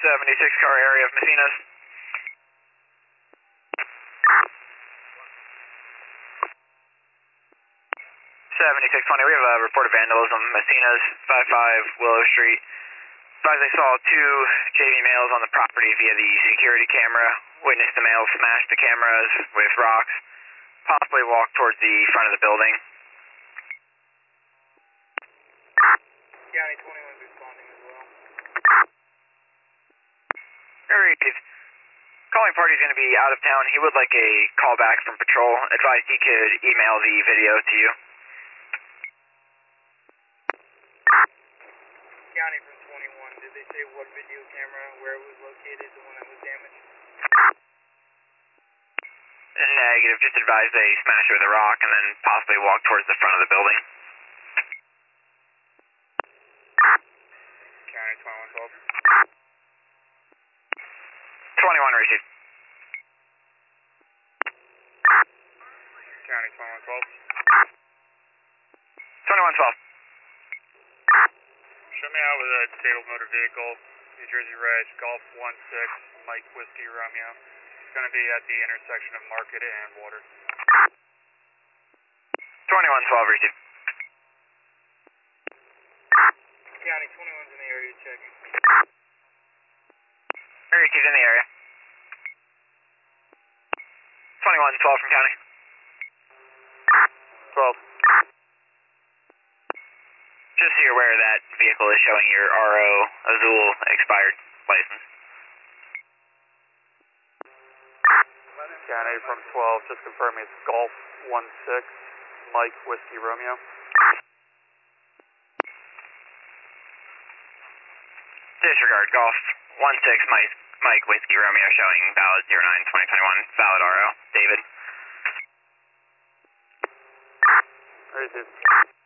76 car area of Messinas. 7620, we have a report of vandalism, Messinas, 55 Willow Street. Advised they saw two JV males on the property via the security camera. Witnessed the males smash the cameras with rocks, possibly walk towards the front of the building. County 21 is responding as well. Alright, calling party's going to be out of town. He would like a call back from patrol. Advised he could email the video to you. County from 21, did they say what video camera, where it was located, the one that was damaged? Negative, just advised they smash it with a rock and then possibly walk towards the front of the building. County 2112. 21 received. County 2112. 2112. Show me out with a disabled motor vehicle, New Jersey Reg, Golf 16, Mike Whiskey Romeo. It's going to be at the intersection of Market and Water. 2112 received. County 21's in the area checking. Received in the area. 2112 from county. 12. Just so you're aware that vehicle is showing your RO Azul expired license. County from 12, just confirming it's Golf 16, Mike Whiskey Romeo. Disregard Golf 16 Mike Whiskey Romeo showing valid 09-2021, valid RO. David. Received.